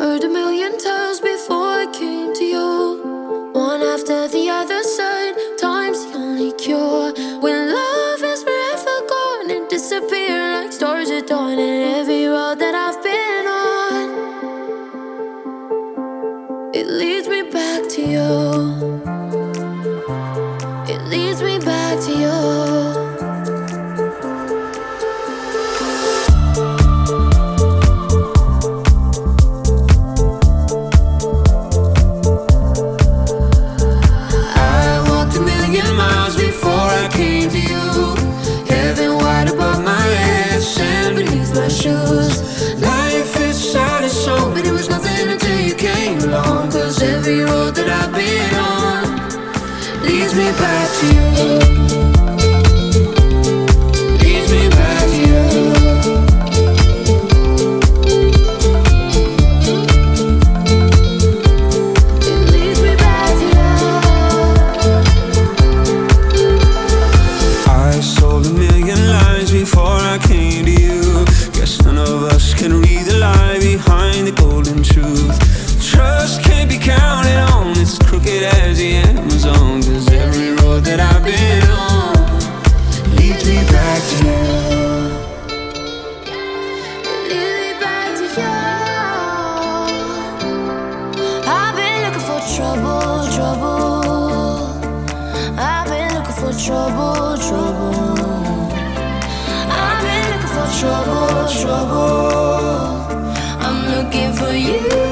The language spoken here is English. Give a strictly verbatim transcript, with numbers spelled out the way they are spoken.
Heard a million tales before I came to you. One after the other said time's the only cure. When love is forever gone and disappear like stars at dawn. And every road that I've been on, it leads me back to you. It leads me back to you. Life is sad as so, but it was nothing until you came along. Cause every road that I've been on leads me back to you. Leads me back to you. It leads me back to you. I sold a million lies before I came to you. None of us can read the lie behind the golden truth. Trust can't be counted on, it's as crooked as the Amazon. Cause every road that I've been on leads me back to you. Leads me back to you. I've been looking for trouble, trouble. I've been looking for trouble, trouble. Trouble, trouble. I'm looking for you.